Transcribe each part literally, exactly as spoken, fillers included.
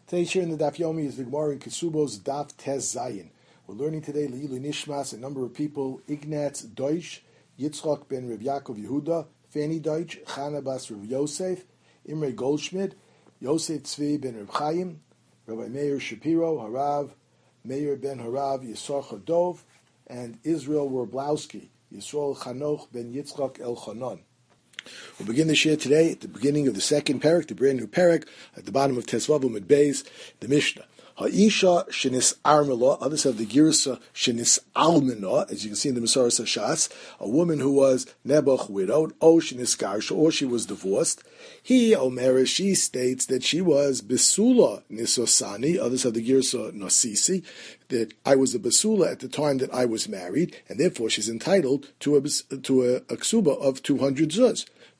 Today's share in the Daf Yomi is the Gemara in Kesubos Daf Tez Zayin. We're learning today Leilu Nishmas, a number of people: Ignatz Deutsch, Yitzchak ben Rav Yaakov Yehuda, Fanny Deutsch, Chana bas Rav Yosef, Imre Goldschmidt, Yosef Tzvi ben Rav Chaim, Rabbi Meir Shapiro, Harav, Meir ben Harav, Yisar Chadov, and Israel Werblowski, Yisrael Chanoch ben Yitzchak El Chanon. We'll begin the share today at the beginning of the second parak, the brand new parak, at the bottom of Tesvav Mid Beis, the Mishnah. Ha'isha shenis armela, others have the girsa shenis almena, as you can see in the Masaras Hashas, a woman who was Nebuch widowed, o shenis garsha, or she was divorced. He, Omer, she states that she was besula nisosani, others have the girsa nosisi, that I was a basula at the time that I was married, and therefore she's entitled to a, to a, a ksuba of two hundred zuz.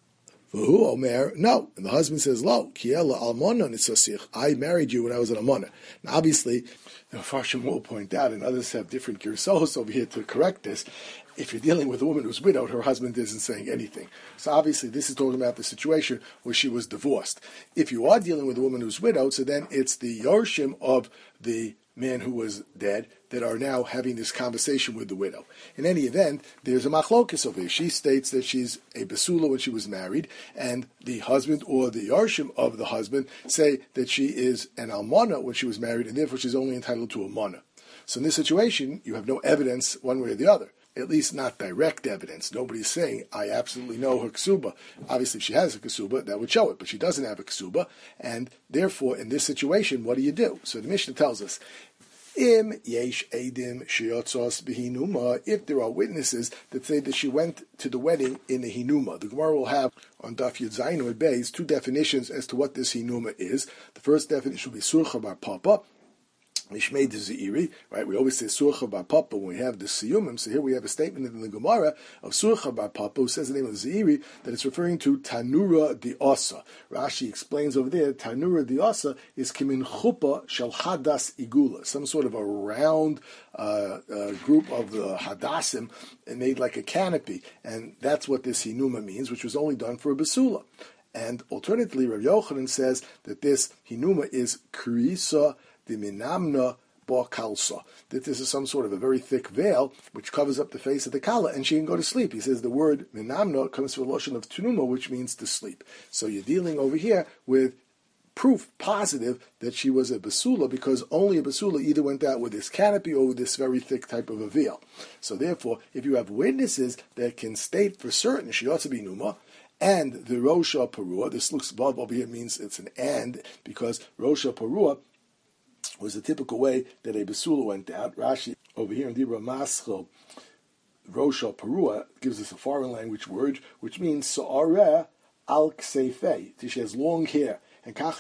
Who Omer? No. And the husband says, Lo, kiela almona nitzasich. I married you when I was an almona. Now, obviously, the Farshim will point out, and others have different girsos over here to correct this. If you're dealing with a woman who's widowed, her husband isn't saying anything. So obviously, this is talking about the situation where she was divorced. If you are dealing with a woman who's widowed, so then it's the Yorshim of the man who was dead that are now having this conversation with the widow. In any event, there's a machlokes over here. She states that she's a basula when she was married, and the husband or the yarshim of the husband say that she is an almana when she was married, and therefore she's only entitled to a mana. So in this situation, you have no evidence one way or the other. At least not direct evidence. Nobody's saying, I absolutely know her ksuba. Obviously, if she has a ksuba, that would show it, but she doesn't have a ksuba, and therefore, in this situation, what do you do? So the Mishnah tells us, Im yesh edim sheyotzos behinuma, if there are witnesses that say that she went to the wedding in the hinuma. The Gemara will have on Daf Yud Zayin Amud Beis two definitions as to what this hinuma is. The first definition will be surcha bar papa, Mishmei de Zeiri, right? We always say Surcha bar Papa when we have the Siyumim. So here we have a statement in the Gemara of Surcha bar Papa who says the name of Zeiri, that it's referring to Tanura di Osa. Rashi explains over there, Tanura di Osa is Kimin Chupa Shel Hadas Igula, some sort of a round uh, uh, group of the Hadassim and made like a canopy. And that's what this Hinuma means, which was only done for a Basula. And alternatively, Rav Yochanan says that this Hinuma is Krisa the minamna ba kalsa, that this is some sort of a very thick veil which covers up the face of the kala, and she can go to sleep. He says the word minamna comes from a lotion of tunuma, which means to sleep. So you're dealing over here with proof positive that she was a basula, because only a basula either went out with this canopy or with this very thick type of a veil. So therefore, if you have witnesses that can state for certain she ought to be numa, and the rosha parua, this looks above over here means it's an and, because rosha parua was the typical way that a basula went out. Rashi over here in Dibra Maschel, Rosha Perua, gives us a foreign language word, which means Sa'areh al Ksefei. She has long hair. And that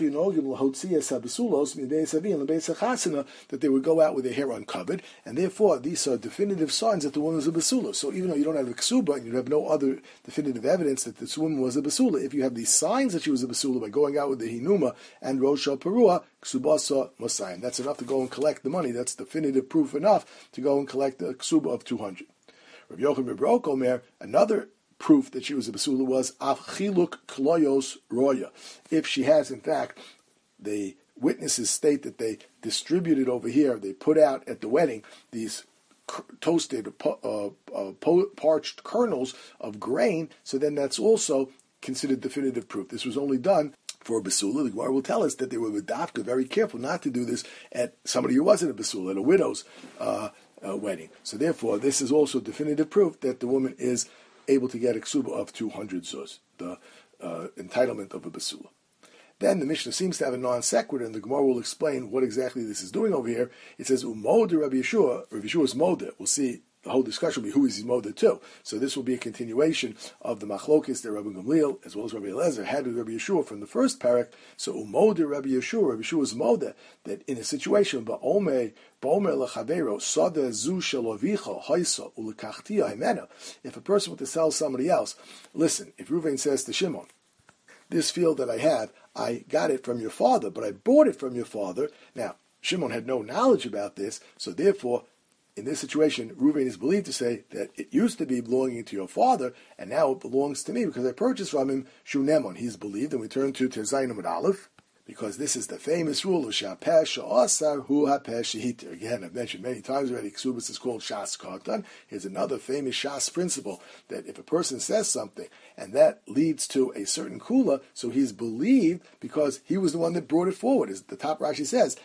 they would go out with their hair uncovered, and therefore these are definitive signs that the woman was a basula. So even though you don't have a ksuba and you have no other definitive evidence that this woman was a basula, if you have these signs that she was a basula by going out with the hinuma and rosha perua, ksubasa mosayim, that's enough to go and collect the money. That's definitive proof enough to go and collect a ksuba of two hundred. Rabbi Yochanan ben Omer, another proof that she was a basula was af chiluk kloyos roya. If she has, in fact, the witnesses state that they distributed over here, they put out at the wedding these toasted, uh, uh, parched kernels of grain, so then that's also considered definitive proof. This was only done for a basula. The Gemara will tell us that they were with dafka, very careful not to do this at somebody who wasn't a basula, at a widow's uh, uh, wedding. So therefore, this is also definitive proof that the woman is able to get a ksuba of two hundred zuz, the uh, entitlement of a basula. Then the Mishnah seems to have a non sequitur, and the Gemara will explain what exactly this is doing over here. It says, Umoda Rabbi Yeshua, Rabbi Yeshua's moda. We'll see, the whole discussion will be who is his moda too. So this will be a continuation of the machlokis that Rabbi Gamliel, as well as Rabbi Eliezer, had with Rabbi Yeshua from the first parak. So Umoda Rabbi Yeshua, Rabbi Yeshua's moda, that in a situation, Ba'omei, Ba'omer lechavero, Sada zu shalovicha, haisa, ulekachtia himena. If a person were to sell somebody else, listen, if Reuven says to Shimon, this field that I have, I got it from your father, but I bought it from your father. Now, Shimon had no knowledge about this, so therefore, in this situation, Reuven is believed to say that it used to be belonging to your father, and now it belongs to me because I purchased from him Shunemon. He's believed, and we turn to Tezayin Amud Aleph. because this is the famous rule of Shapeh Sha'asar Hu Hapeh Shehiter. Again, I've mentioned many times already, Ksubas is called Shas Katan. Here's another famous Shas principle, that if a person says something, and that leads to a certain kula, so he's believed because he was the one that brought it forward. As the top Rashi says,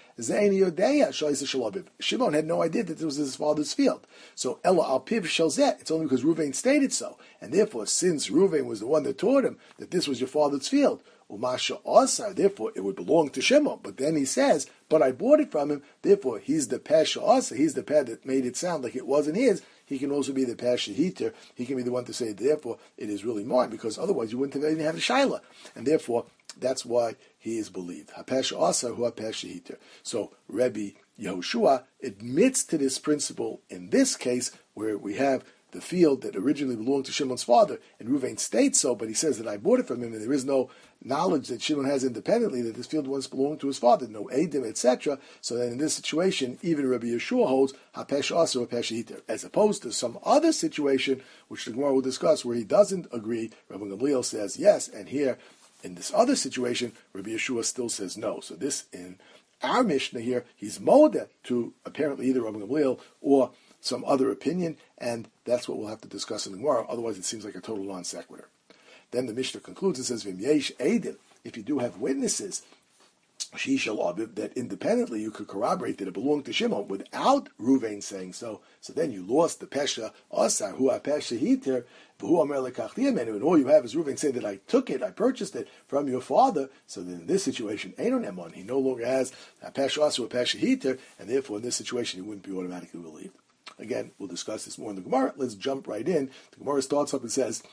Shimon had no idea that this was his father's field. So Ella al Piv Shalzet, it's only because Ruvain stated so. And therefore, since Ruvain was the one that taught him that this was your father's field, Umasha Asar, therefore it would belong to Shimon. But then he says, but I bought it from him, therefore he's the Pasha Asar, he's the pad that made it sound like it wasn't his. He can also be the Pasha Heater. He can be the one to say, therefore it is really mine, because otherwise you wouldn't have even had a Shaila. And therefore, that's why he is believed. HaPasha Asar Hu HaPasha Heater. So Rebbe Yehoshua admits to this principle in this case, where we have the field that originally belonged to Shimon's father, and Ruvain states so, but he says that I bought it from him, and there is no knowledge that Shimon has independently that this field once belonged to his father, no Eidim, et cetera. So then in this situation, even Rabbi Yeshua holds Hapesh Asa or Hapesh Hiter, as opposed to some other situation, which the Gemara will discuss, where he doesn't agree. Rabbi Gamliel says yes, and here, in this other situation, Rabbi Yeshua still says no. So this, in our Mishnah here, he's moda to apparently either Rabbi Gamliel or some other opinion, and that's what we'll have to discuss in the Gemara. Otherwise, it seems like a total non sequitur. Then the Mishnah concludes and says, "V'im yesh eidim." If you do have witnesses, she shall aviv, that independently you could corroborate that it belonged to Shimon without Ruvain saying so. So then you lost the pesha asar hu pesha hiter v'hu amer lekach diyamenu, and all you have is Ruvain say that I took it, I purchased it from your father. So then in this situation, einon emon, he no longer has a pesha asar or pesha hiter, and therefore in this situation he wouldn't be automatically believed. Again, we'll discuss this more in the Gemara. Let's jump right in. The Gemara starts up and says,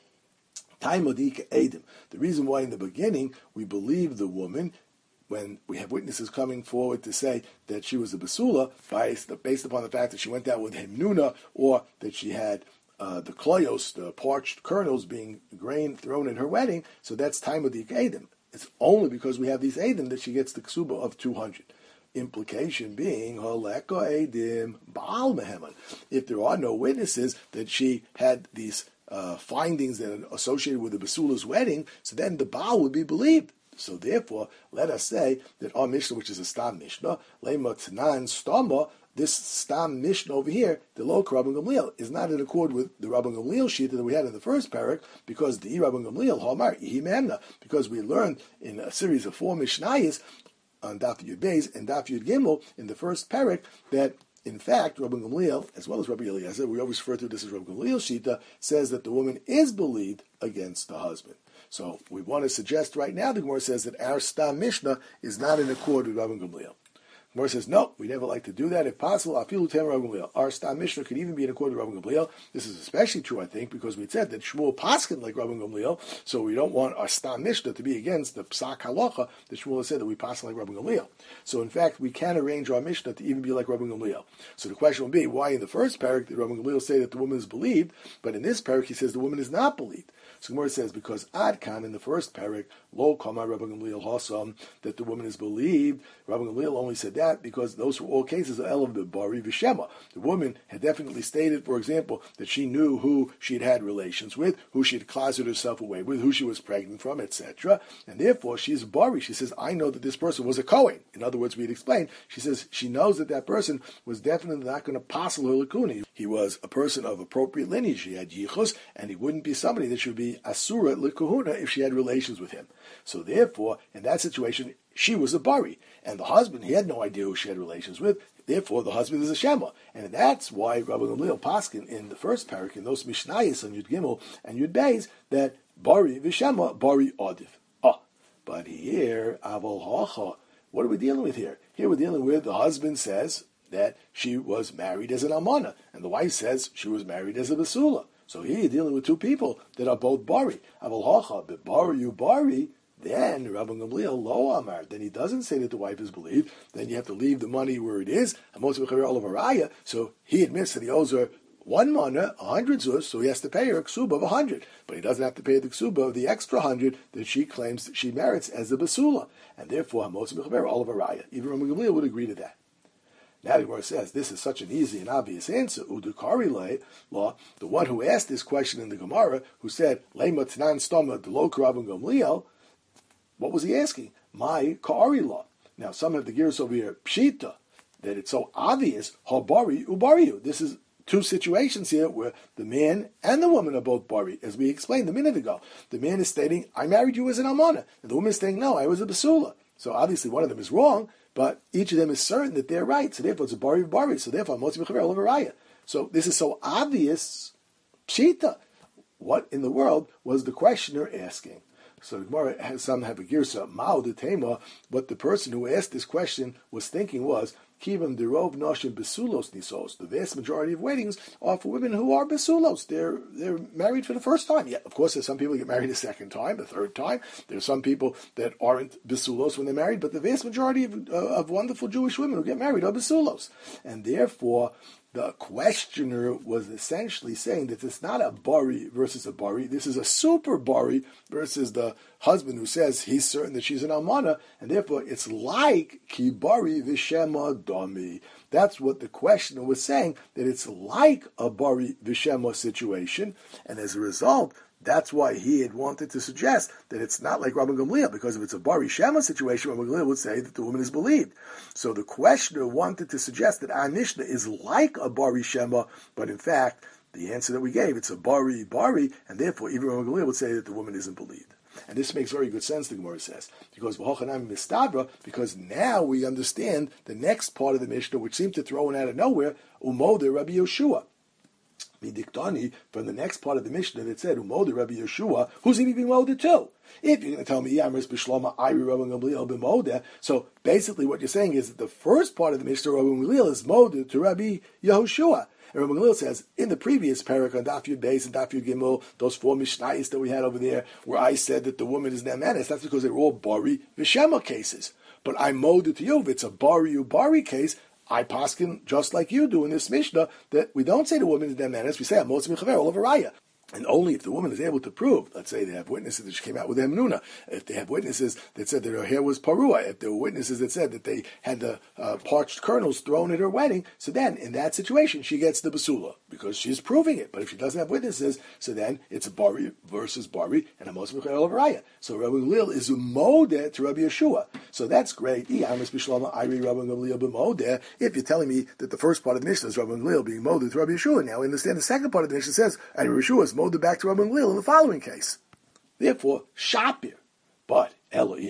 Taimodika Edim. The reason why in the beginning we believe the woman, when we have witnesses coming forward to say that she was a basula, based upon the fact that she went out with hemnuna, or that she had uh, the kloyos, the parched kernels, being grain thrown in her wedding, so that's Taimodika Edim. It's only because we have these Edim that she gets the ksuba of two hundred. Implication being, Holeko Edim Baal Meheman. If there are no witnesses that she had these uh, findings that are associated with the Basula's wedding, so then the Baal would be believed. So therefore, let us say that our Mishnah, which is a Stam Mishnah, Lema Tnan Stama, this Stam Mishnah over here, the Lo Rabban Gamliel, is not in accord with the Rabban Gamliel sheet that we had in the first parak, because the Rabban Gamliel, Hamar, Yihi Memna, because we learned in a series of four Mishnayos, on Daf Yud Beis and Daf Yud Gimel in the first parak, that in fact Rabbi Gamliel, as well as Rabbi Eliezer, we always refer to this as Rabbi Gamliel Shita, says that the woman is believed against the husband. So we want to suggest right now, the Gemara says that our Stam Mishnah is not in accord with Rabbi Gamliel. Gemara says, no, we never like to do that. If possible, afilu tem Rabbi Gamliel. Our Stam Mishnah could even be in accord with Rabbi Gamliel. This is especially true, I think, because we said that Shmuel paskin like Rabbi Gamliel, so we don't want our Stam Mishnah to be against the Psak Halacha that Shmuel has said that we paskin like Rabbi Gamliel. So in fact, we can arrange our Mishnah to even be like Rabbi Gamliel. So the question will be, why in the first parak did Rabbi Gamliel say that the woman is believed, but in this parak he says the woman is not believed? So Gemara says, because Adkan in the first parak, Lo Kama Rabbi Gamliel Hasam, that the woman is believed, Rabbi Gamliel only said that because those were all cases of Elav Bari Vishema. The woman had definitely stated, for example, that she knew who she had had relations with, who she had closeted herself away with, who she was pregnant from, et cetera. And therefore, she's Bari. She says, I know that this person was a Kohen. In other words, we'd explained, she says she knows that that person was definitely not going to passel her lakuni. He was a person of appropriate lineage. He had yichus, and he wouldn't be somebody that should be asura likuhuna if she had relations with him. So therefore, in that situation, she was a bari, and the husband, he had no idea who she had relations with. Therefore, the husband is a shema, and that's why Rabbi Gamliel paskin in the first parak in those mishnayos on Yud Gimel and Yud Beis that bari v'shema bari adif. Ah, but here avol hacha. What are we dealing with here? Here we're dealing with the husband says that she was married as an almana, and the wife says she was married as a basula. So here you're dealing with two people that are both bari. Avol hacha, but bari you bari. Then Rabbi Gamliel lo amar. Then he doesn't say that the wife is believed. Then you have to leave the money where it is. So he admits that he owes her one mana, a hundred zuz, so he has to pay her a ksuba of a hundred. But he doesn't have to pay the ksuba of the extra hundred that she claims that she merits as a basula. And therefore, Hamos Mechaber all of Araya. Even Rabbi Gamliel would agree to that. Now the Gemara says this is such an easy and obvious answer. Udukari law, the one who asked this question in the Gemara, who said Lema Tnan Stoma Delo Rabbi Gamliel. What was he asking? my Ka'ari law. Now, some have the gears over here, Pshita, that it's so obvious, Habari Ubariu. This is two situations here where the man and the woman are both Bari, as we explained a minute ago. The man is stating, I married you as an Almana. And the woman is saying, no, I was a Basula. So obviously one of them is wrong, but each of them is certain that they're right. So therefore it's a Bari of Bari. So therefore, Motzi Mechaver over Raya. So this is so obvious, Pshita. What in the world was the questioner asking? So the Gemara has some have a girsa, Mao de Tema, what the person who asked this question was thinking was, Kivam derov noshim besulos nisos. The vast majority of weddings are for women who are besulos. They're they're married for the first time. Yeah, of course, there's some people who get married a second time, a third time. There's some people that aren't besulos when they're married, but the vast majority of, uh, of wonderful Jewish women who get married are besulos, and therefore the questioner was essentially saying that it's not a bari versus a bari. This is a super bari versus the husband who says he's certain that she's an almana, and therefore it's like ki bari v'shema dami. That's what the questioner was saying, that it's like a bari v'shema situation, and as a result, that's why he had wanted to suggest that it's not like Rabban Gamliel, because if it's a Bari Shema situation, Rabban Gamliel would say that the woman is believed. So the questioner wanted to suggest that our Mishnah is like a Bari Shema, but in fact, the answer that we gave, it's a Bari Bari, and therefore even Rabban Gamliel would say that the woman isn't believed. And this makes very good sense, the Gemara says, because because now we understand the next part of the Mishnah, which seemed to throw in out of nowhere, Umode Rabbi Yeshua. Midiktani, from the next part of the Mishnah that said, Umoda Rabbi Yeshua, who's he being molded to? If you're going to tell me, Yamris Bishlama, Iri Rabbi Gamliel b'moda, so basically what you're saying is that the first part of the Mishnah, Rabbi Gamliel, is molded to Rabbi Yehoshua. And Rabbi Gamliel says, in the previous parak on Daf Yud Beis and Daf Yud Gimel, those four Mishnayos that we had over there, where I said that the woman is Nemanis, that's because they were all Bari Vishema cases. But I'm molded to you, if it's a Bari Ubari case, I paskin just like you do in this Mishnah that we don't say the woman is Nemanis, we say Motzi Mechaver all over Raya. And only if the woman is able to prove, let's say they have witnesses that she came out with Emnuna, if they have witnesses that said that her hair was parua, if there were witnesses that said that they had the uh, parched kernels thrown at her wedding, so then in that situation she gets the basula because she's proving it. But if she doesn't have witnesses, so then it's a bari versus bari and a moshe mechel of raya. So Rabbi Gamliel is umodeh to Rabbi Yeshua. So that's great. If you're telling me that the first part of the Mishnah is Rabbi Gamliel being modeh to Rabbi Yeshua, now I understand the second part of the Mishnah says, and Rabbi Yeshua is modeh back to Rabbi Gamliel in the following case. Therefore, shapir. But if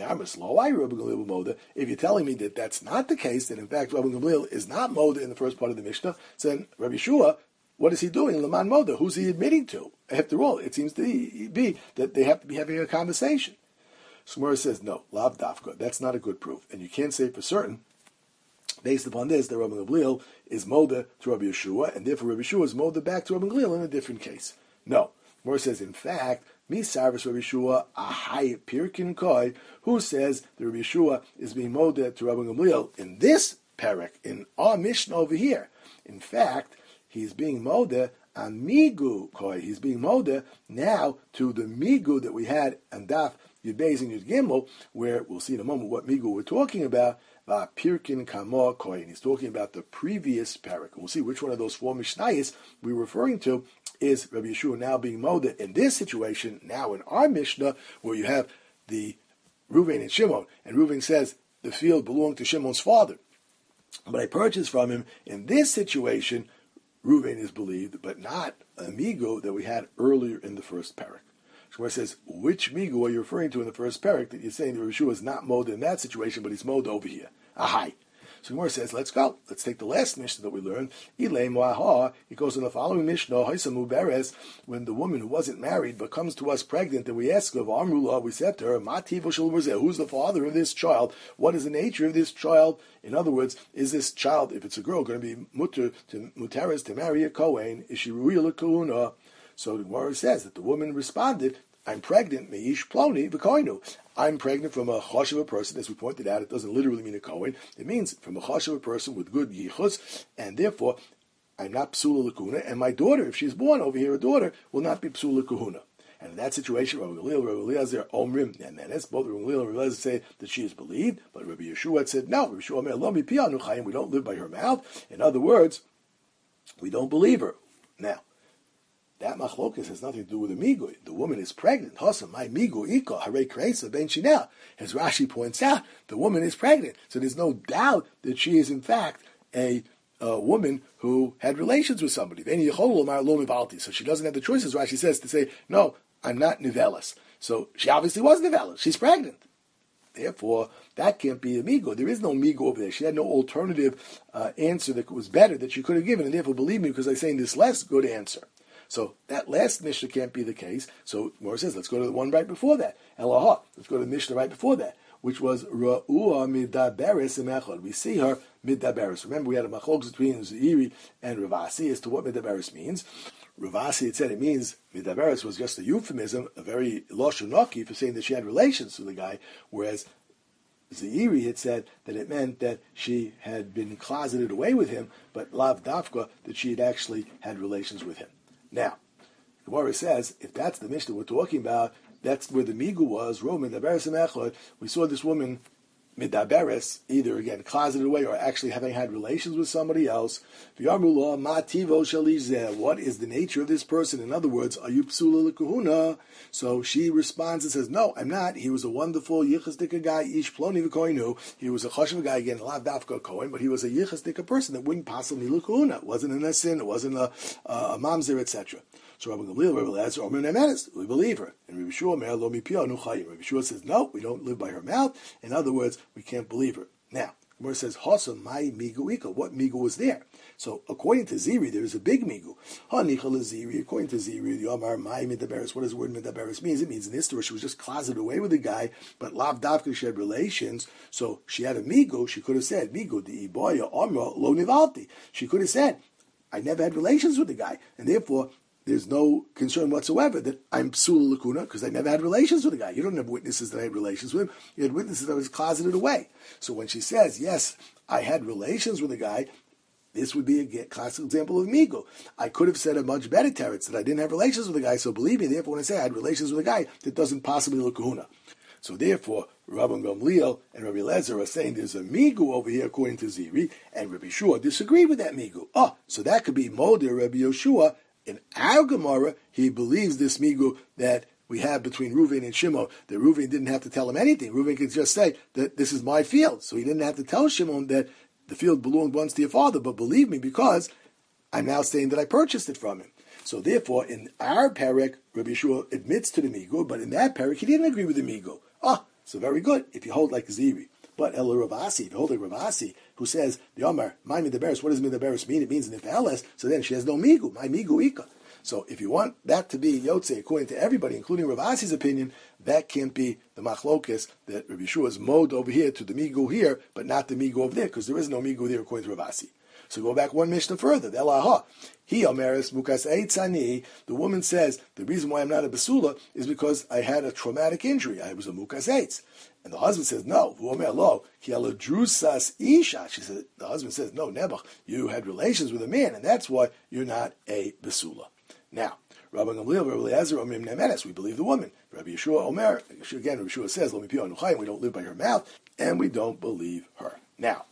you're telling me that that's not the case, that in fact Rabbi Gamliel is not modeh in the first part of the Mishnah, then Rabbi Yeshua, what is he doing? Laman modeh. Who's he admitting to? After all, it seems to be that they have to be having a conversation. Shmuel says, no, lav dafka. That's not a good proof. And you can't say for certain, based upon this, that Rabbi Gamliel is modeh to Rabbi Yeshua, and therefore Rabbi Yeshua is modeh back to Rabbi Gamliel in a different case. No. Shmuel says, in fact, mi sarvis Rabbi Yeshua ahai pirkin koi, who says that Rabbi Yeshua is being modeh to Rabbi Gamliel in this parak, in our Mishnah over here. In fact, he's being modeh on migu koi. He's being modeh now to the migu that we had on Daf Yud Beis and Yud Gimel, where we'll see in a moment what migu we're talking about. Va pirkin kamo koi, and he's talking about the previous parak. We'll see which one of those four Mishnayos we're referring to is Rabbi Yeshua now being modeh in this situation, now in our Mishnah, where you have the Reuven and Shimon, and Reuven says the field belonged to Shimon's father, but I purchased from him. In this situation, Reuven is believed, but not a migu that we had earlier in the first parak. Shmuel says, which migu are you referring to in the first parak that you're saying that Rabbi Yeshua is not modeh in that situation, but he's modeh over here? Ahai. So Gemara says, let's go. Let's take the last Mishnah that we learned. Ilay Moaha. It goes in the following Mishnah, Haisamu Beres, when the woman who wasn't married but comes to us pregnant, and we ask of Amrullah, we said to her, Mati who's the father of this child? What is the nature of this child? In other words, is this child, if it's a girl, going to be mutter to mutaris to marry a Kohen? Is she ruya l'kuhuna? So the Gemara says that the woman responded, I'm pregnant, meish ploni v'koinu. I'm pregnant from a chashuva person, as we pointed out. It doesn't literally mean a kohen. It means from a chashuva person with good yichus, and therefore I'm not psula l'kuhuna. And my daughter, if she's born over here, a daughter will not be psula l'kuhuna. And in that situation, Rabbi Gamliel, Rabbi Eliezer, Omrim, and then both Rabbi Gamliel and Rabbi Eliezer say that she is believed, but Rabbi Yeshua said no. Rabbi Yeshua said, "Lo mi piyanu chayim." We don't live by her mouth. In other words, we don't believe her. Now, that machlokas has nothing to do with the migu. The woman is pregnant. Hosa, my migu iko, hare kreisa ben shinel. As Rashi points out, the woman is pregnant. So there's no doubt that she is in fact a, a woman who had relations with somebody. So she doesn't have the choice, as Rashi says, to say, no, I'm not nivelis. So she obviously was nivelis. She's pregnant. Therefore, that can't be a migo. There is no migo over there. She had no alternative uh, answer that was better that she could have given. And therefore, believe me, because I'm saying this less good answer. So that last Mishnah can't be the case. So Mor says, let's go to the one right before that. Elaha. Let's go to the Mishnah right before that, which was Ra'ua midaberes emechad. We see her midaberes. Remember, we had a machlokes between Zeiri and Ravasi as to what midaberes means. Ravasi had said it means midaberes was just a euphemism, a very loshonaki for saying that she had relations with the guy, whereas Zeiri had said that it meant that she had been closeted away with him, but lav dafka, that she had actually had relations with him. Now, Gemara says, if that's the Mishnah we're talking about, that's where the migu was. Ro midaberes emechad. We saw this woman midaberes, either again closeted away or actually having had relations with somebody else. What is the nature of this person? In other words, are you psula lekahuna? So she responds and says, no, I'm not. He was a wonderful yichasdika guy, ish ploni v'koinu. He was a choshev guy, again, lav dafka kohen, but he was a yichasdika person that wouldn't possibly lekahuna. It wasn't a sin, it wasn't a, a, a mamzer, et cetera. So Rabbi Gamliel, Rabbi Elazar, Omer Nemenes, we believe her. And Rabbi Shua, Mer lo mipia nu chayim. Rabbi Shua says, no, we don't live by her mouth. In other words, we can't believe her. Now, Gemara says, Hosa my migu ika. What migu was there? So, according to Ziri, there is a big migu. Ha nichal Ziri. According to Ziri, the Omar my midaberes. What does the word midaberes mean? It means in this story she was just closeted away with the guy, but lav davka she had relations. So she had a migu. She could have said migu di iboya omra lo nivalti. She could have said, I never had relations with the guy, and therefore there's no concern whatsoever that I'm psula lakuna because I never had relations with the guy. You don't have witnesses that I had relations with him. You had witnesses that I was closeted away. So when she says, yes, I had relations with the guy, this would be a classic example of migo. I could have said a much better teretz that I didn't have relations with the guy, so believe me, therefore when I say I had relations with the guy, that doesn't possibly look kahuna. So therefore, Rabbi Gamliel and Rabbi Elazar are saying there's a migu over here according to Ziri, and Rabbi Shua disagreed with that migu. Oh, so that could be Moder Rabbi Yoshua. In our Gemara, he believes this migu that we have between Reuven and Shimon, that Reuven didn't have to tell him anything. Reuven could just say that this is my field. So he didn't have to tell Shimon that the field belonged once to your father, but believe me, because I'm now saying that I purchased it from him. So therefore, in our parak, Rabbi Yeshua admits to the migu, but in that parak, he didn't agree with the migu. Ah, so very good, if you hold like Ziri. But El Ravasi, if you hold like Ravasi, who says, the Omar, my midaberes, what does midaberes mean? It means nifaeles, so then she has no migu, my migu ika. So if you want that to be Yotze, according to everybody, including Ravasi's opinion, that can't be the machlokes that Rabbi Yeshua's mode over here to the migu here, but not the migu over there, because there is no migu there according to Ravasi. So go back one Mishnah further. The Elaha. He omeres mukas eitzani. The woman says, the reason why I'm not a basula is because I had a traumatic injury. I was a mukas eitz. And the husband says, no, v'omer lo, ki ala drusas isha. She said, the husband says, no, Nebuch, you had relations with a man, and that's why you're not a basula. Now, Rabbi Gamliel, Rabbi Eliezer, Omrim Nemenes, we believe the woman. Rabbi Yeshua, Omer, again, Rabbi Yeshua says, Lo mipio anuchayim, we don't live by her mouth, and we don't believe her. Now,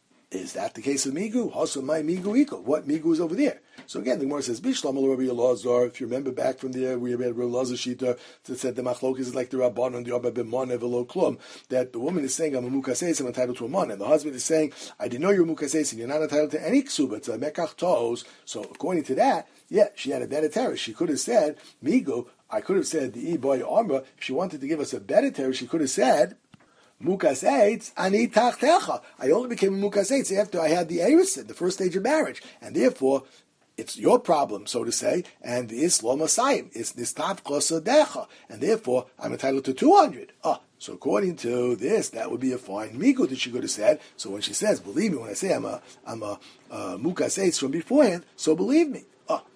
is that the case of migu? Also, my migu iko. What migu is over there? So again, the Gemara says, Bishlam al Rabbi Elazar. If you remember back from there, we read Rabbi Elazar Shita that said the machlok is like the Rabban and the Abba b'moneh v'lo klum. That the woman is saying, I'm a mukaseis, I'm entitled to a mon, and the husband is saying, I didn't know you're a mukaseis, and you're not entitled to any ksuba. It's a mekach toes. So according to that, yeah, she had a better terror. She could have said migu. I could have said the e boy armor. If she wanted to give us a better terror, she could have said, Mukas eitz, ani tachtecha. I only became a mukas eitz after I had the erisin, the first stage of marriage, and therefore it's your problem, so to say, and the islam asayim, it's nistafcha sadecha, and therefore I'm entitled to two hundred. Ah, so according to this, that would be a fine migu that she could have said. So when she says, believe me when I say I'm a I'm a uh, mukas eitz from beforehand, so believe me.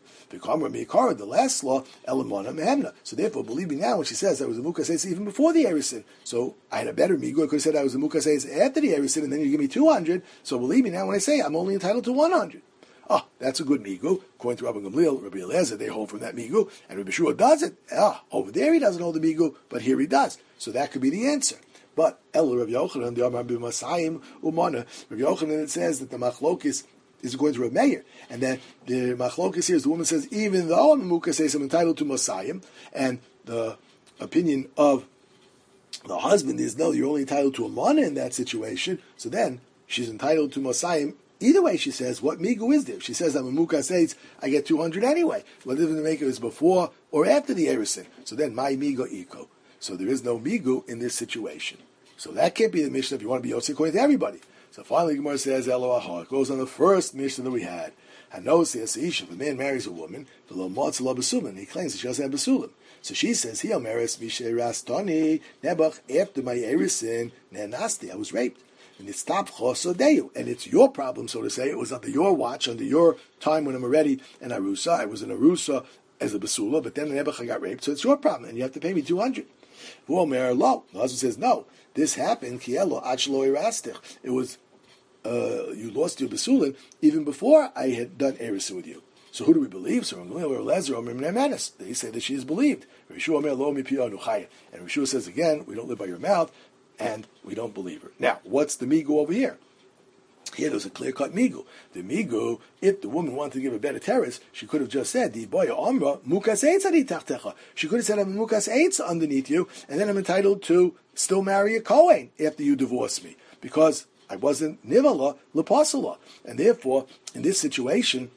The last law, Elamona Mehemna. So therefore, believe me now when she says I was a mukaseis even before the erisin. So I had a better migu. I could have said I was a mukaseis after the erisin, and then you give me two hundred. So believe me now when I say I'm only entitled to one hundred. Oh, that's a good migu. According to Rabbi Gamliel, Rabbi Eliezer, they hold from that migu, and Rabbi Shua does it. Ah, over there he doesn't hold the migu, but here he does. So that could be the answer. But El Rabbi Yochanan, the Amar b'Masayim Umana. Rabbi Yochanan, it says that the machlokis is according to Rav Meir, and that the machlokas here is the woman says, even though I'm a mukas eis, I'm entitled to Mosayim, and the opinion of the husband is, no, you're only entitled to a mana in that situation, so then she's entitled to Mosayim. Either way, she says, what migu is there? She says, I'm a mukas eis, I get two hundred anyway. Whether the maker is before or after the erisin. So then, my migo iko. So there is no migu in this situation. So that can't be the Mishnah if you want to be Yotze according to everybody. So finally, Gemara says, Elo Ahar. It goes on the first Mishnah that we had. Hanos says, if a man marries a woman, v'lo motz lo besulim, he claims that she doesn't have besulim. So she says, Hi omeres mishe rastoni nebach, after my erisin nenasti, I was raped. And it's top chosodeyu, and it's your problem, so to say. It was under your watch, under your time when I'm already an arusa. I was an arusa as a basula, but then nebach I got raped, so it's your problem, and you have to pay me two hundred. Who omer lo? The husband says, no, this happened kielo achlo irastich. It was uh, you lost your besulin even before I had done erisin with you. So who do we believe? So they say that she is believed. And Rishua says again, we don't live by your mouth, and we don't believe her. Now, what's the migu over here? Here there's a clear-cut migu. The migu, if the woman wanted to give a better terrace, she could have just said, She could have said, I'm mukas eitz underneath you, and then I'm entitled to still marry a Kohen after you divorce me, because I wasn't nivala lepasala. And therefore, in this situation,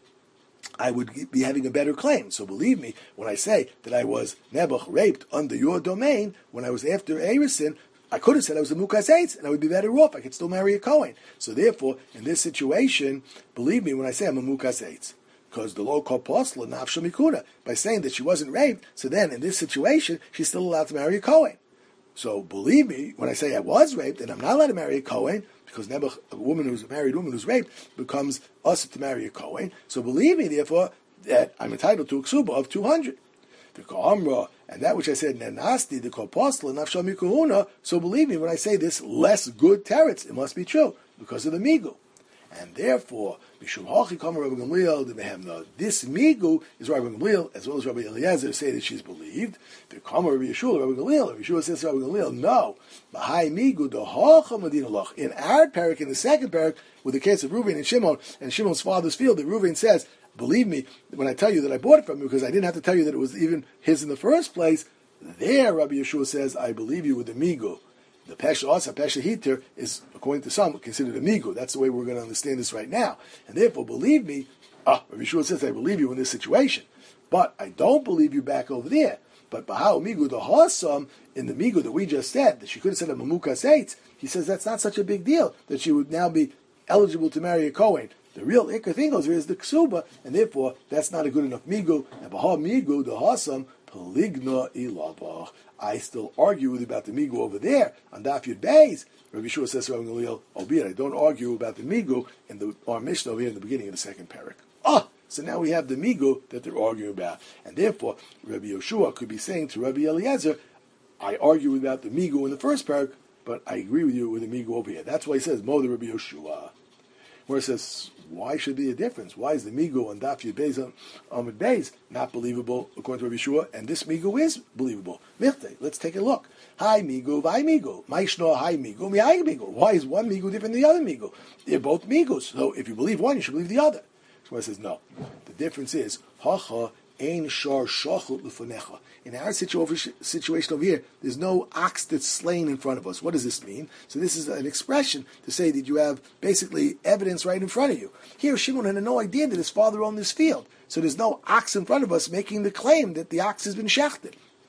I would be having a better claim. So believe me, when I say that I was nebuch raped under your domain, when I was after erisin, I could have said I was a mukas eitz, and I would be better off. I could still marry a Kohen. So therefore, in this situation, believe me when I say I'm a mukas eitz, because the law called posla nafsha mikuna, by saying that she wasn't raped, so then in this situation, she's still allowed to marry a Kohen. So believe me when I say I was raped, and I'm not allowed to marry a Kohen, because nebuch, a woman who's a married woman who's raped becomes us to marry a Kohen. So believe me, therefore, that I'm entitled to a ksuba of two hundred. The Ka'amra, and that which I said, Nenasti, the Kopostla, Nafsha Mikuhuna, so believe me when I say this less good teretz, it must be true, because of the Migu. And therefore, Mishum Hachi Kama Rabbi Gamliel, the Mehemna, this Migu is Rabbi Gamliel, as well as Rabbi Eliezer, say that she's believed. The Kama Rabbi Yeshua, Rabbi Gamliel, Rabbi Yeshua says to Rabbi Gamliel, no, Mahai Migu, the Hacha Medina Lach. In our parak, in the second parak, with the case of Reuven and Shimon, and Shimon's father's field, that Reuven says, believe me, when I tell you that I bought it from you, because I didn't have to tell you that it was even his in the first place, there Rabbi Yeshua says, I believe you with the migu. The pesha asa, pesha hiter, is, according to some, considered a migu. That's the way we're going to understand this right now. And therefore, believe me, ah, Rabbi Yeshua says, I believe you in this situation. But I don't believe you back over there. But Baha'u migu, the hasam, in the migu that we just said, that she could have said a mamukas eitz, he says that's not such a big deal, that she would now be eligible to marry a Kohen. The real ikar thing goes here is the ksuba, and therefore that's not a good enough migu. And baha migu, the hasam, peligna ilabach. I still argue with you about the migu over there on Daf Yud Beis. Rabbi Yeshua says to Rabbi Gamliel, albeit I don't argue about the migu in the our Mishnah over here in the beginning of the second parak. Ah, so now we have the migu that they're arguing about, and therefore Rabbi Yeshua could be saying to Rabbi Eliezer, I argue about the migu in the first parak, but I agree with you with the migu over here. That's why he says Mo the Rabbi Yeshua. Where it says, why should there be a difference? Why is the migu on Daf Yud Beis Amud Beis not believable according to Rabbi Yeshua, and this migu is believable? Mirte, let's take a look. Hi migu, vai migu. Maishno hi migu, mi hi migu. Why is one migu different than the other migu? They're both migus. So if you believe one, you should believe the other. So it says, no. The difference is, hacha ein shar shachut lefanecha. In our situation over here, there's no ox that's slain in front of us. What does this mean? So this is an expression to say that you have basically evidence right in front of you. Here, Shimon had no idea that his father owned this field. So there's no ox in front of us making the claim that the ox has been shechted.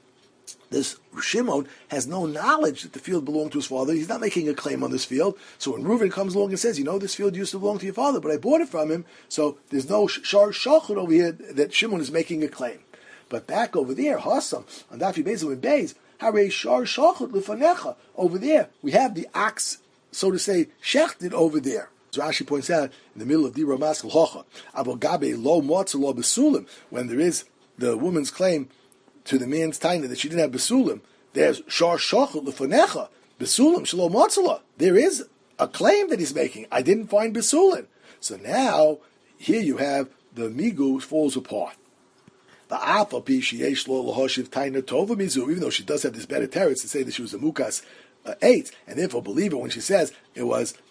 This Shimon has no knowledge that the field belonged to his father. He's not making a claim on this field. So when Reuven comes along and says, you know, this field used to belong to your father, but I bought it from him, so there's no shar shachut over here that Shimon is making a claim. But back over there, Hassam, on Daf Yud Beis and Beis, Harei Shar Shachut Lefanecha. Over there, we have the ox, so to say, shechted over there. So Rashi points out in the middle of Dibra Maskal Hocha, Abo Gabe Lo Motza Lo Besulim, when there is the woman's claim to the man's taina that she didn't have Besulim, there's Shar Shachut Lefanecha, Besulim Shelo Motzala. There is a claim that he's making. I didn't find Besulim. So now, here you have the Migu falls apart. The Alpha Pishiyesh Lo Lahoshiv Taina Tova Mizu, even though she does have this better teretz to say that she was a Mukas uh, eight, and therefore believe her when she says it was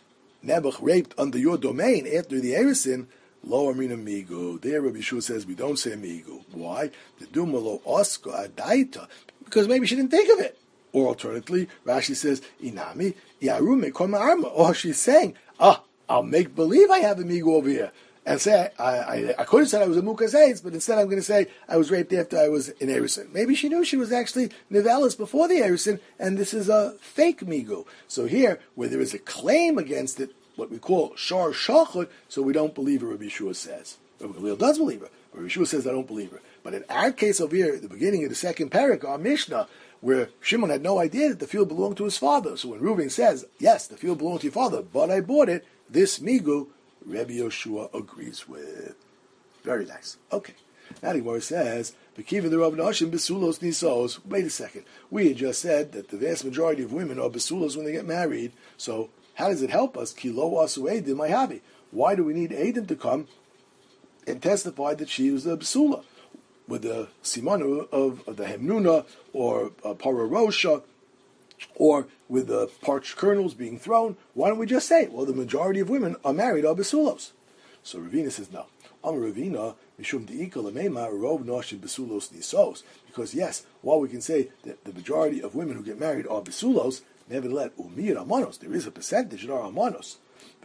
Nebuch raped under your domain after the Erisin, lo amrina migu. There Rabbi Yeshua says we don't say migu. Why? The duma lo oska adaita. Because maybe she didn't think of it. Or alternatively, Rashi says, inami yarume koma arma. Or she's saying, ah, I'll make believe I have a migu over here. And say, I, I, I could have said I was a mukas eitz, but instead I'm going to say I was raped after I was in Erisin. Maybe she knew she was actually Nevelis before the Erisin, and this is a fake migu. So here, where there is a claim against it, what we call shar shachud, so we don't believe her, Rabbi Yeshua says. Rabbi Gamliel does believe her. Rabbi Yeshua says I don't believe her. But in our case over here, at the beginning of the second parak, our Mishnah, where Shimon had no idea that the field belonged to his father. So when Reuben says, yes, the field belonged to your father, but I bought it, this migu, Rabbi Yoshua agrees with. Very nice. Okay. Now the Gemara says, "V'kiva the Rav Nashim besulos nisos." Wait a second. We had just said that the vast majority of women are besulos when they get married. So how does it help us? Ki lo asu edim my habi. Why do we need edim to come and testify that she was a besula with the simanu of, of the hemnuna or uh, pararosha? Or with the parched kernels being thrown, why don't we just say, well, the majority of women are married are besulos? So Ravina says, no. Am Ravina, mishum de'ika l'meima, rov noshin besulos nisos. Because yes, while we can say that the majority of women who get married are besulos, nevertheless, umir amanos, there is a percentage that are amanos.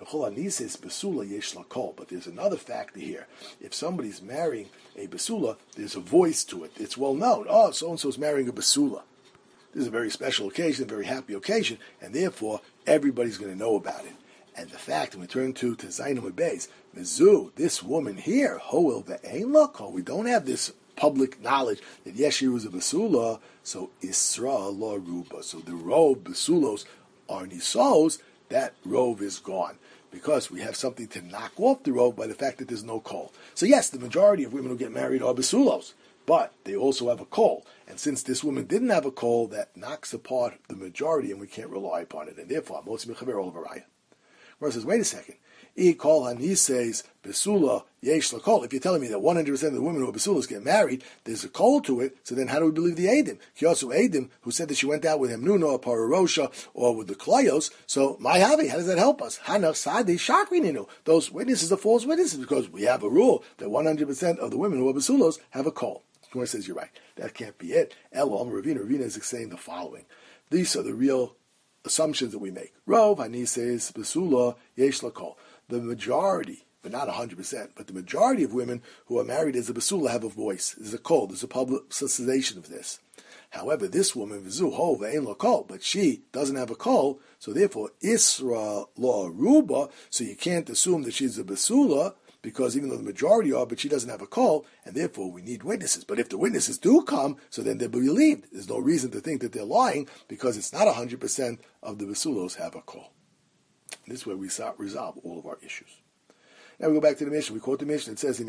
But there's another factor here. If somebody's marrying a besula, there's a voice to it. It's well known. Oh, so-and-so's marrying a besula. This is a very special occasion, a very happy occasion, and therefore everybody's going to know about it. And the fact, and we turn to to Zainam Beis, Mizu, this woman here, Hoel ve'ein lako, we don't have this public knowledge that yes, she was a basula, so Isra la ruba. So the rove basulos are nisos, that rove is gone. Because we have something to knock off the rove by the fact that there's no kol. So yes, the majority of women who get married are basulos, but they also have a kol. And since this woman didn't have a kol, that knocks apart the majority, and we can't rely upon it. And therefore, Motzi Mechaver all Varaya. Where says, wait a second. I kol hanises besula yesh lakol. If you're telling me that one hundred percent of the women who are besulas get married, there's a kol to it, so then how do we believe the Edim? Kiyosu Edim, who said that she went out with Hemnuna or Pararosha or with the Klayos, so my havi, how does that help us? Hana sadi shakrininu. Those witnesses are false witnesses because we have a rule that one hundred percent of the women who are besulos have a kol. Gemara says, you're right. That can't be it. Elom Ravina. Ravina is saying the following. These are the real assumptions that we make. Rov, Hani says, Besula, Yesh Lakol. The majority, but not one hundred percent, but the majority of women who are married as a Besula have a voice. There's a call. There's a publicization of this. However, this woman, Vizu, Ho, Ve'en Lakol, but she doesn't have a call, so therefore, Isra, La, Ruba, so you can't assume that she's a Besula, because even though the majority are, but she doesn't have a call, and therefore we need witnesses. But if the witnesses do come, so then they'll be believed. There's no reason to think that they're lying, because it's not one hundred percent of the Besulos have a call. This way we resolve all of our issues. Now we go back to the Mishnah. We quote the Mishnah. It says,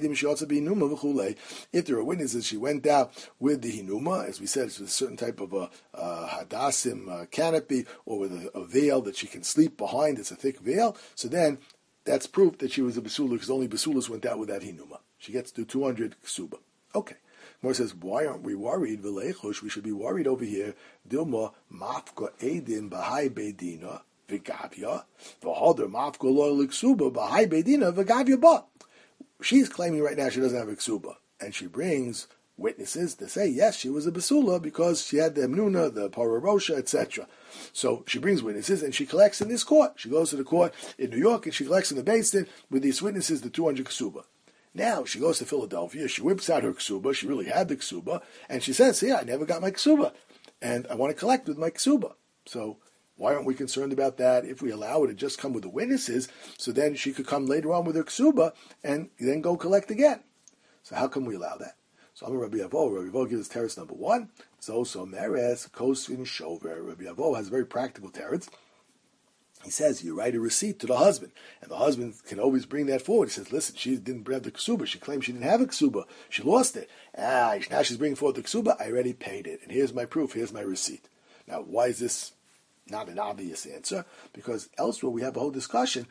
if there are witnesses, she went out with the Hinuma, as we said, it's a certain type of a, a hadassim uh, canopy, or with a, a veil that she can sleep behind. It's a thick veil. So then, that's proof that she was a Besula, because only Besulas went out with that Hinuma. She gets to two hundred Ksuba. Okay. Gemara says, why aren't we worried? V'leichush, we should be worried over here. Dilma mafka edim b'hai beidina v'gavya v'hoder mafka lo l'ksuba b'hai beidina v'gavya ba. She's claiming right now she doesn't have a Ksuba. And she brings witnesses to say, yes, she was a Besula because she had the Emnuna, the Pararosha, et cetera. So she brings witnesses and she collects in this court. She goes to the court in New York and she collects in the Beit Din with these witnesses the two hundred Ksuba. Now she goes to Philadelphia, she whips out her Ksuba, she really had the Ksuba, and she says, yeah, I never got my Ksuba, and I want to collect with my Ksuba. So why aren't we concerned about that? If we allow her to just come with the witnesses, so then she could come later on with her Ksuba and then go collect again. So how can we allow that? So I'm a Rabbi Avo. Rabbi Avo gives us teretz number one. So so meres kosvin shover. Rabbi Avo has a very practical teretz. He says you write a receipt to the husband, and the husband can always bring that forward. He says, "Listen, she didn't have the ksuba. She claimed she didn't have a ksuba. She lost it. Ah, now she's bringing forward the ksuba. I already paid it, and here's my proof. Here's my receipt." Now, why is this not an obvious answer? Because elsewhere we have a whole discussion.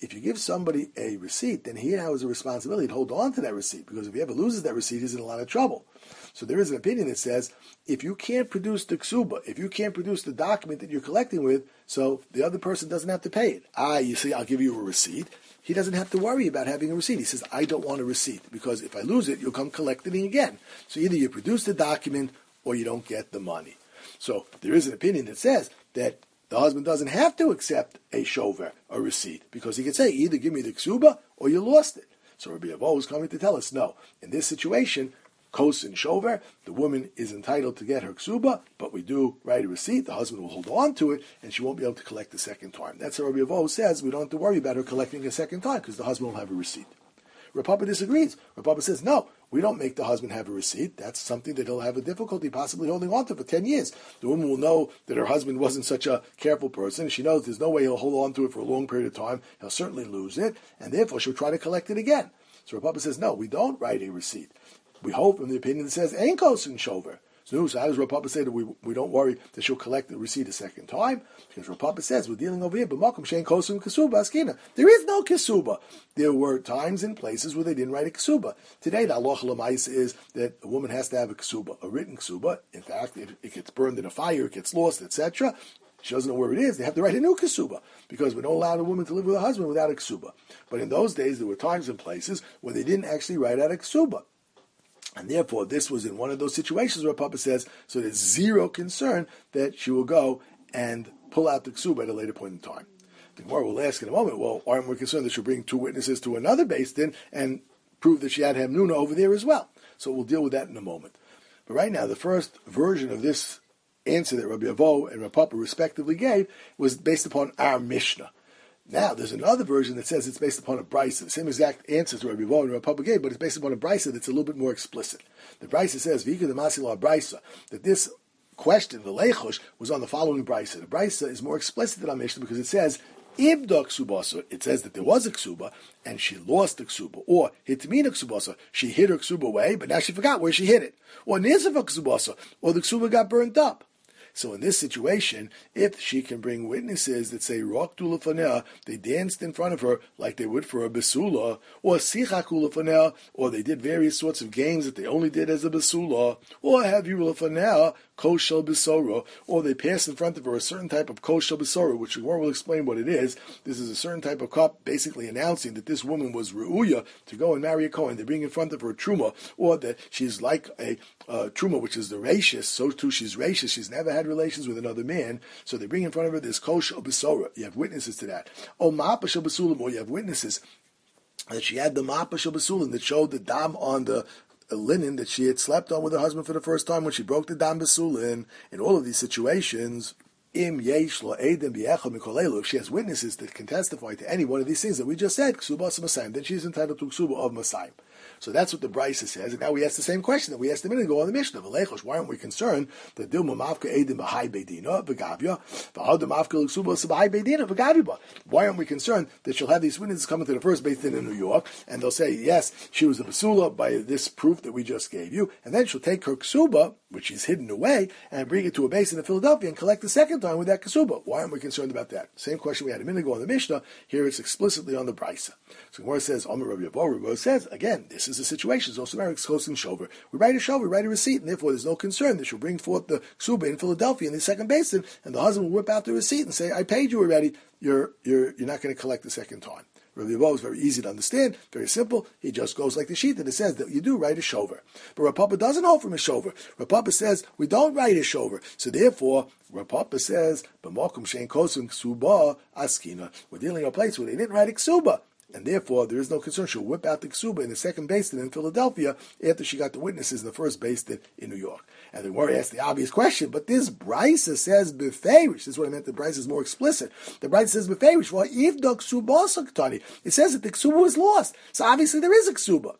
if you give somebody a receipt, then he now has a responsibility to hold on to that receipt, because if he ever loses that receipt, he's in a lot of trouble. So there is an opinion that says, if you can't produce the ksuba, if you can't produce the document that you're collecting with, so the other person doesn't have to pay it. Ah, you see, I'll give you a receipt. He doesn't have to worry about having a receipt. He says, I don't want a receipt, because if I lose it, you'll come collecting it again. So either you produce the document or you don't get the money. So there is an opinion that says that the husband doesn't have to accept a shover, a receipt, because he could say, either give me the ksuba or you lost it. So Rabbi Avo is coming to tell us, no, in this situation, kos and shover, the woman is entitled to get her ksuba, but we do write a receipt, the husband will hold on to it, and she won't be able to collect the second time. That's how Rabbi Avo says we don't have to worry about her collecting a second time, because the husband will have a receipt. Rav Papa disagrees. Rav Papa says, no, we don't make the husband have a receipt. That's something that he'll have a difficulty possibly holding on to for ten years. The woman will know that her husband wasn't such a careful person. She knows there's no way he'll hold on to it for a long period of time. He'll certainly lose it, and therefore she'll try to collect it again. So Rav Papa says, no, we don't write a receipt. We hope from the opinion that says, ain't kos and shover. So, so how does Rav Papa say that we, we don't worry that she'll collect the receipt a second time? Because Rav Papa says we're dealing over here, but Malcolm Shein Kosum Kasuba Askina. There is no Kasuba. There were times and places where they didn't write a Kasuba. Today, the halacha l'maisa is that a woman has to have a Kasuba, a written Kasuba. In fact, if it gets burned in a fire, it gets lost, et cetera. She doesn't know where it is. They have to write a new Kasuba, because we don't allow a woman to live with a husband without a Kasuba. But in those days, there were times and places where they didn't actually write out a Kasuba. And therefore, this was in one of those situations where Papa says, so there's zero concern that she will go and pull out the ksuba at a later point in time. The Gemara will ask in a moment, well, aren't we concerned that she'll bring two witnesses to another Beis Din and prove that she had Hamnuna over there as well? So we'll deal with that in a moment. But right now, the first version of this answer that Rabbi Avo and Rav Papa respectively gave was based upon our Mishnah. Now, there's another version that says it's based upon a brisa. The same exact answers to Rabbi Avo and Rav Papa gave, but it's based upon a brisa that's a little bit more explicit. The brisa says, Vika the Masila brisa, that this question, the leichush, was on the following brisa. The brisa is more explicit than our Mishnah because it says, Ibda ksubasa, it says that there was a ksuba, and she lost the ksuba. Or, hitmina ksubasa, she hid her ksuba away, but now she forgot where she hid it. Or, nizafa ksubasa, or the ksuba got burnt up. So in this situation, if she can bring witnesses that say Roktu lefanea, they danced in front of her like they would for a besula, or Sichaku lefanea, or they did various sorts of games that they only did as a besula, or have you lefanea koshel besora, or they pass in front of her a certain type of koshel besora, which the Gemara will explain what it is. This is a certain type of cup, basically announcing that this woman was reuya to go and marry a Kohen. They bring in front of her a truma, or that she's like a uh, truma, which is the rachis. So too, she's rachis. She's never had relations with another man, so they bring in front of her this koshel besora. You have witnesses to that. Oh, ma'apashel besulim, or you have witnesses that she had the ma'apashel besulim that showed the dam on the linen that she had slept on with her husband for the first time when she broke the dam besulin. In all of these situations, im yesh lo edim b'echad mikolelu, if she has witnesses that can testify to any one of these things that we just said, ksuba masayim, then she is entitled to ksuba of masayim. So that's what the Brisa says. And now we ask the same question that we asked a minute ago on the Mishnah. Why aren't we concerned that Dilma Mavka Edim B'Hai Beidina V'Gavya V'Hada Mavka L'Ksuba S'B'Hai Beidina V'Gavya? Why aren't we concerned that she'll have these witnesses coming to the first Beis Din in New York and they'll say, yes, she was a Basula by this proof that we just gave you, and then she'll take her Ksuba, which she's hidden away, and bring it to a Beis Din in Philadelphia and collect the second time with that Ksuba. Why aren't we concerned about that? Same question we had a minute ago on the Mishnah. Here it's explicitly on the Brisa. So Gemara says, Amar Rabbi Avo, Rabbi says, again, this is a situation. So America's Kos and Shover. We write a shover, we write a receipt, and therefore there's no concern that she'll bring forth the ksuba in Philadelphia in the second Beis Din, and the husband will whip out the receipt and say, I paid you already, you're you're you're not going to collect the second time. Rabbi Avo is very easy to understand, very simple. He just goes like the sheet that it says that you do write a shover. But Rav Papa doesn't hold from a shover. Rav Papa says we don't write a shover. So therefore, Rav Papa says, B'malkum shein kosum ksuba askina. We're dealing in a place where they didn't write a ksuba. And therefore, there is no concern. She'll whip out the ksuba in the second Beis Din in Philadelphia after she got the witnesses in the first Beis Din in New York. And the Gemara asked the obvious question, but this Brisa says beferish. This is what I meant. The Brisa is more explicit. The Brisa says beferish. Well, if the ksuba saktani, it says that the ksuba was lost. So obviously there is a ksuba.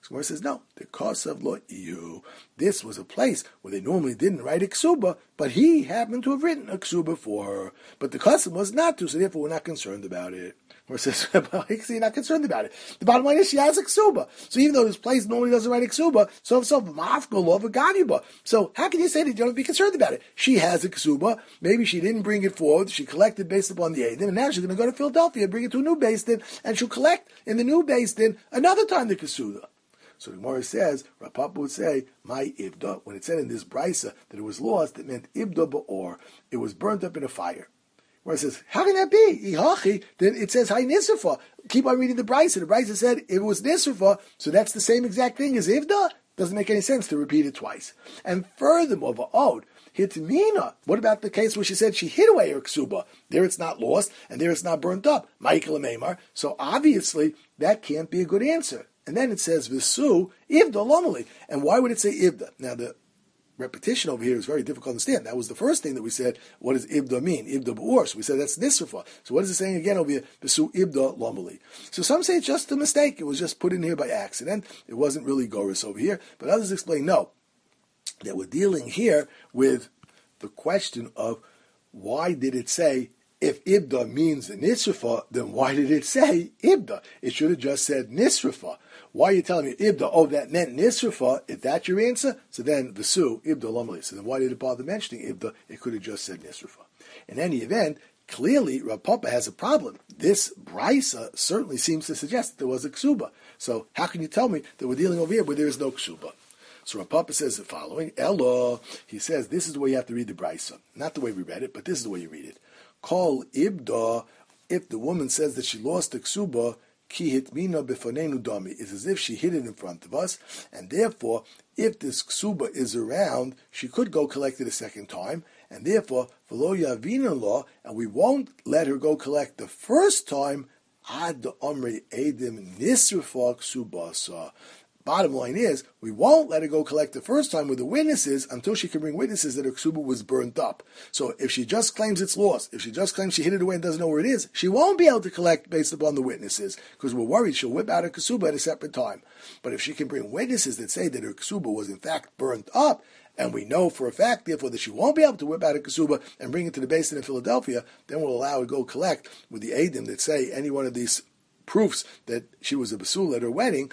So Gemara says, no, the Kosav Lo Iyu. This was a place where they normally didn't write a ksuba, but he happened to have written a ksuba for her. But the Kosav was not to, so therefore we're not concerned about it. Gemara says, you're not concerned about it. The bottom line is she has a ksuba. So even though this place normally doesn't write a ksuba, so so mafkol of a ganuba. So how can you say that you don't be concerned about it? She has a ksuba. Maybe she didn't bring it forward. She collected based upon the Eidim, and now she's going to go to Philadelphia and bring it to a new Beis Din, and she'll collect in the new Beis Din another time the ksuba. So the Gemara says, Rav Papa would say, my ibda, when it said in this brisa that it was lost, it meant ibda ba'or. It was burnt up in a fire. Where it says, how can that be? Ihachi, then it says, Hay Nisrafa. Keep on reading the brisa. The brisa said, it was Nisrafa, so that's the same exact thing as Ivda. Doesn't make any sense to repeat it twice. And furthermore, Va'od, Hitmina. What about the case where she said she hid away her ksuba? There it's not lost, and there it's not burnt up. Michael Amemar. So obviously, that can't be a good answer. And then it says, Visu, Ivda Lomali. And why would it say Ivda? Now, the repetition over here is very difficult to understand. That was the first thing that we said. What does ibda mean? Ibda b'or. So we said that's nisrafa. So what is it saying again over here? Besu ibda lomali. So some say it's just a mistake. It was just put in here by accident. It wasn't really gorus over here. But others explain no. That we're dealing here with the question of why did it say if ibda means nisrafa, then why did it say ibda? It should have just said nisrafa. Why are you telling me ibda? Oh, that meant nisrafa. If that's your answer, so then v'su ibda lomali. So then why did it bother mentioning ibda? It could have just said nisrafa. In any event, clearly Rav Papa has a problem. This brisa certainly seems to suggest that there was a ksuba. So how can you tell me that we're dealing over here where there is no ksuba? So Rav Papa says the following. Elo, he says this is the way you have to read the brisa. Not the way we read it, but this is the way you read it. Kol ibda, if the woman says that she lost the ksuba, ki hitmina befonenu dami, is as if she hid it in front of us, and therefore, if this ksuba is around, she could go collect it a second time, and therefore, v'lo yavina law, and we won't let her go collect the first time, ad omri edim nisrifa ksubasa. Bottom line is, we won't let her go collect the first time with the witnesses until she can bring witnesses that her ksuba was burnt up. So if she just claims it's lost, if she just claims she hid it away and doesn't know where it is, she won't be able to collect based upon the witnesses, because we're worried she'll whip out her ksuba at a separate time. But if she can bring witnesses that say that her ksuba was in fact burnt up, and we know for a fact, therefore, that she won't be able to whip out a ksuba and bring it to the Beis Din in Philadelphia, then we'll allow her to go collect with the Eidim that say any one of these proofs that she was a basul at her wedding,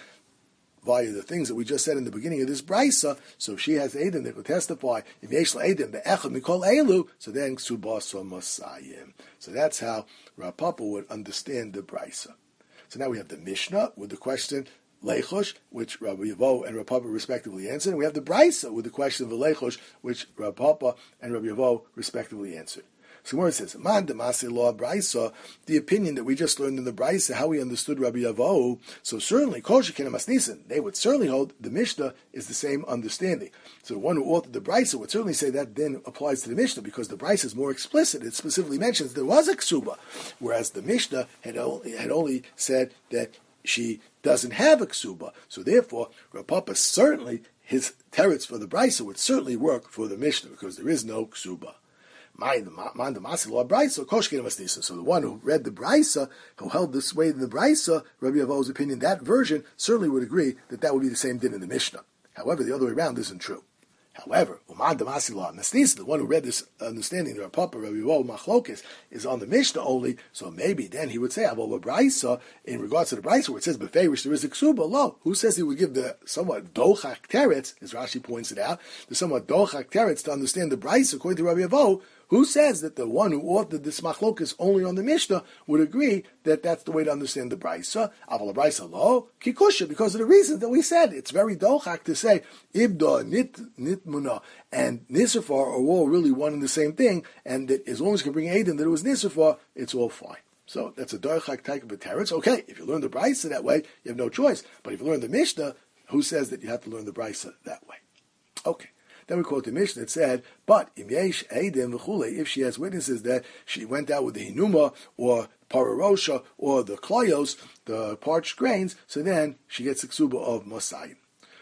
via the things that we just said in the beginning of this brisa. So if she has Eidim that could testify, if yesh Eidim be'echad mikol elu, so then ksubasa masayim. So that's how Rav Papa would understand the brisa. So now we have the Mishnah with the question Leichosh, which Rabbi Yavo and Rav Papa respectively answered, and we have the brisa with the question of Leichosh, which Rav Papa and Rabbi Yavo respectively answered. So Gemara says, Man demasi law brisa, the opinion that we just learned in the brisa, how we understood Rabbi Yavo. So certainly, kol shekin masnisin, they would certainly hold the Mishnah is the same understanding. So the one who authored the brisa would certainly say that then applies to the Mishnah because the brisa is more explicit. It specifically mentions there was a ksuba, whereas the Mishnah had only, had only said that she doesn't have a ksuba. So therefore, Rav Papa certainly, his teretz for the brisa would certainly work for the Mishnah because there is no ksuba. So the one who read the brisa, who held this way in the brisa, Rabbi Yavo's opinion, that version certainly would agree that that would be the same din in the Mishnah. However, the other way around isn't true. However, the one who read this understanding, the Rav Papa, Rabbi Yavo, Machlokes, is on the Mishnah only, so maybe then he would say, Avo brisa, in regards to the brisa, where it says, Beferish, there is a ksuba, lo, who says he would give the somewhat dochak teretz, as Rashi points it out, the somewhat dochak teretz to understand the brisa, according to Rabbi Yavo, who says that the one who authored this machlokes only on the Mishnah would agree that that's the way to understand the brisa. Aval brisa lo kikusha, because of the reasons that we said. It's very dochak to say ibda nit nitmuna and nisrafar are all really one and the same thing, and that as long as you can bring Eidim that it was nisrafar, it's all fine. So that's a dochak type of a teretz. Okay, if you learn the brisa that way, you have no choice. But if you learn the Mishnah, who says that you have to learn the brisa that way? Okay. Then we quote the Mishnah that said, but im yesh eidim v'chule, if she has witnesses that she went out with the hinuma or pararosha or the kloyos, the parched grains, so then she gets the ksuba of Mosayim.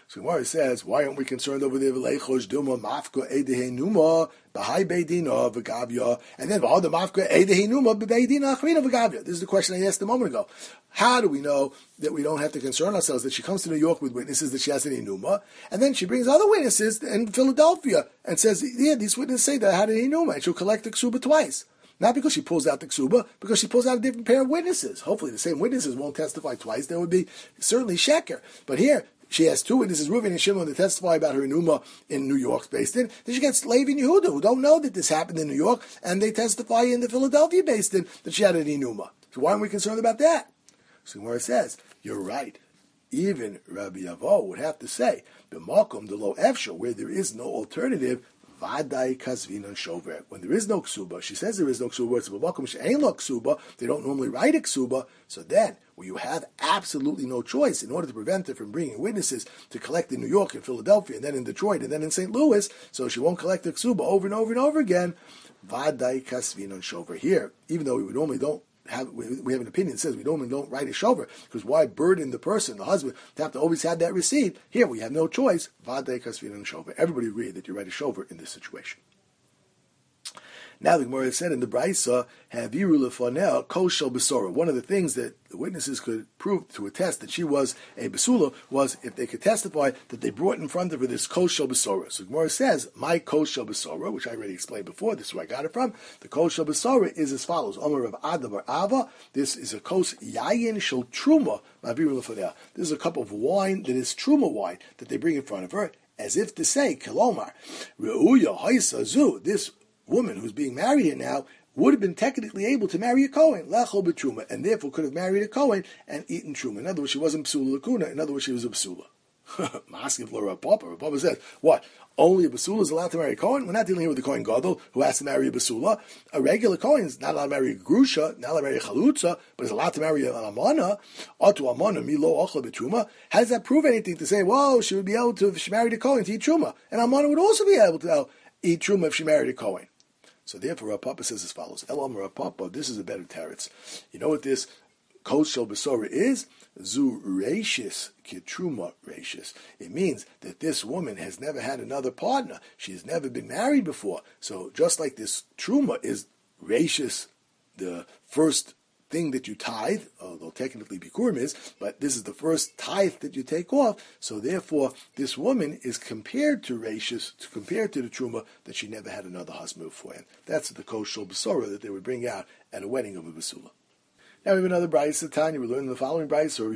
So Gemara says, why aren't we concerned over there? V'leichosh duma mafka edehe numa b'hai beidina v'gavya, and then v'hada mafka edehe numa b'beidina achrina v'gavya. This is the question I asked a moment ago. How do we know that we don't have to concern ourselves that she comes to New York with witnesses that she has an enuma, and then she brings other witnesses in Philadelphia and says, yeah, these witnesses say that I had an enuma, and she'll collect the ksuba twice. Not because she pulls out the ksuba, because she pulls out a different pair of witnesses. Hopefully the same witnesses won't testify twice. There would be certainly sheker. But here, she has two witnesses, Reuven and Shimon, to testify about her enuma in New York, based in. Then she gets Levi and Yehuda, who don't know that this happened in New York, and they testify in the Philadelphia, based in, that she had an enuma. So why aren't we concerned about that? So where it says, you're right. Even Rabbi Yavo would have to say, b'makom de lo efshar, where there is no alternative, vadai kasvinon shover. When there is no ksuba, she says there is no ksuba, it's b'makom she'ein lo ksuba, they don't normally write a ksuba, so then, where you have absolutely no choice, in order to prevent her from bringing witnesses to collect in New York and Philadelphia, and then in Detroit, and then in Saint Louis, so she won't collect the ksuba over and over and over again, vadai kasvinon shover. Here, even though we normally don't Have, we have an opinion that says we don't don't write a shover, because why burden the person, the husband, to have to always have that receipt? Here we have no choice. Vadei kasvinon shover. Everybody agreed that you write a shover in this situation. Now the Gemara said in the Brisa, Haviru lefanel koshel besora. One of the things that the witnesses could prove to attest that she was a besula was if they could testify that they brought in front of her this koshel besora. So the Gemara says, my koshel besora, which I already explained before, this is where I got it from. The koshel besora is as follows. Omer of Adam or Ava, this is a kos yayin shel truma, Haviru lefanel. This is a cup of wine that is truma wine that they bring in front of her, as if to say, Kelomar, Reuya haisa zu, this woman who's being married here now would have been technically able to marry a Kohen, lechol b'truma, and therefore could have married a Kohen and eaten truma. In other words, she wasn't psula lakuna. In other words, she was a psula. Masking for Rav Papa. Rav Papa says, what? Only a basula is allowed to marry a Kohen? We're not dealing here with the Kohen Gadol who has to marry a basula. A regular Kohen is not allowed to marry a grusha, not allowed to marry a chalutza, but is allowed to marry an amana. Otu amana milo ochla b'truma. How does that prove anything to say, well, she would be able to, if she married a Kohen, to eat truma? And amana would also be able to uh, eat truma if she married a Kohen. So therefore, Rav Papa says as follows: Elam Rav Papa, this is a better teretz. You know what this koshel besora is? Zu reishis kitruma reishis. It means that this woman has never had another partner. She has never been married before. So just like this truma is reishis, the first thing that you tithe, although technically bikurim is, but this is the first tithe that you take off. So therefore, this woman is compared to Rashis, compared to the truma that she never had another husband before. And that's the koshel besora that they would bring out at a wedding of a basula. Now we have another brayso Tanya. We learn in the following brayso: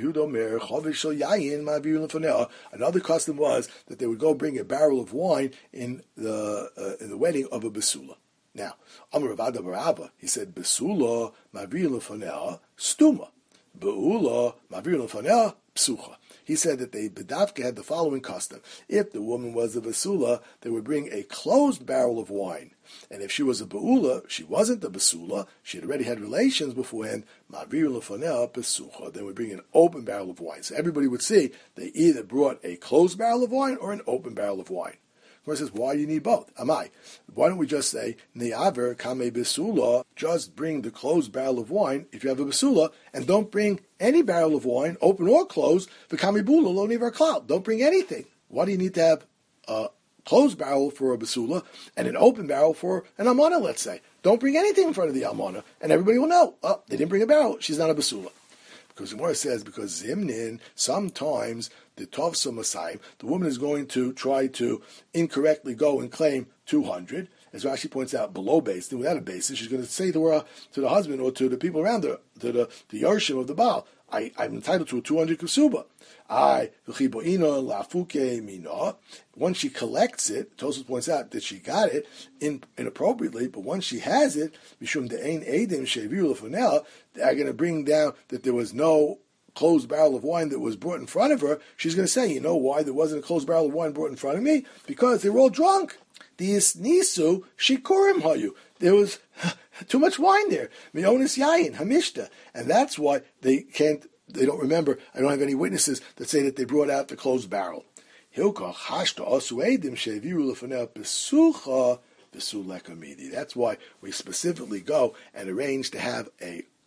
Another custom was that they would go bring a barrel of wine in the uh, in the wedding of a basula. Now, Amar Rav Ada bar Abba, he said, Besula mavir lefanea stuma, beula mavir lefanea psucha. He said that they bedavka had the following custom: if the woman was a basula, they would bring a closed barrel of wine, and if she was a beula, she wasn't a basula, she had already had relations beforehand. Mavir lefanea psucha. They would bring an open barrel of wine, so everybody would see they either brought a closed barrel of wine or an open barrel of wine. Gemara says, why do you need both? Amai. Why don't we just say, Ne'aver kame besula, just bring the closed barrel of wine if you have a besula, and don't bring any barrel of wine, open or closed, for kame bula lo nivar klal. Don't bring anything. Why do you need to have a closed barrel for a basula and an open barrel for an amana, let's say? Don't bring anything in front of the amana, and everybody will know, oh, they didn't bring a barrel, she's not a basula. Because the Gemara says, because Zimnin, sometimes the Tovsa Masayim, the woman is going to try to incorrectly go and claim two hundred, as Rashi points out, below base, without a basis, she's going to say to her, to the husband or to the people around her, to the, the Yarshim of the Baal, I, I'm entitled to a two hundred kusuba. I, lafuke mina. Once she collects it, Tosfos points out that she got it in, inappropriately, but once she has it, mishum de'ein edim sheviru lefanel, they're going to bring down that there was no closed barrel of wine that was brought in front of her. She's going to say, you know why there wasn't a closed barrel of wine brought in front of me? Because they were all drunk. Diis nisu shikurim hayu. There was too much wine there. Mionis yayin hamishta, and that's why they can't. They don't remember. I don't have any witnesses that say that they brought out the closed barrel. Hilka chashta asuedim sheviru lefanel besucha besuleka midi. That's why we specifically go and arrange to have a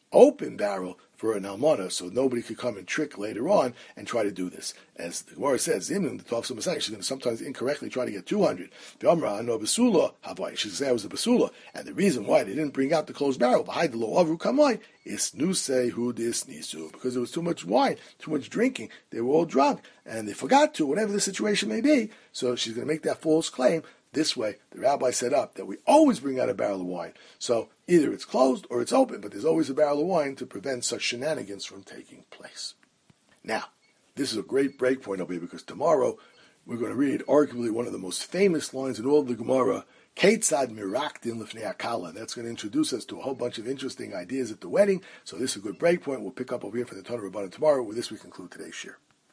open barrel for an almana, so nobody could come and trick later on and try to do this. As the Gemara says, Zimnim, the Tov Masai, she's going to sometimes incorrectly try to get two hundred. The Amra, no basula, havai. She say I was a basula, and the reason why they didn't bring out the closed barrel behind the lo avru kamai is nuse hu dis nisu, because there was too much wine, too much drinking. They were all drunk, and they forgot to, whatever the situation may be. So she's going to make that false claim. This way, the rabbi set up that we always bring out a barrel of wine. So either it's closed or it's open, but there's always a barrel of wine to prevent such shenanigans from taking place. Now, this is a great break point over here, because tomorrow we're going to read arguably one of the most famous lines in all of the Gemara, Ketzad miraktin lifnei akala. That's going to introduce us to a whole bunch of interesting ideas at the wedding. So this is a good break point. We'll pick up over here for the Tanur Rabbanan tomorrow. With this, we conclude today's share.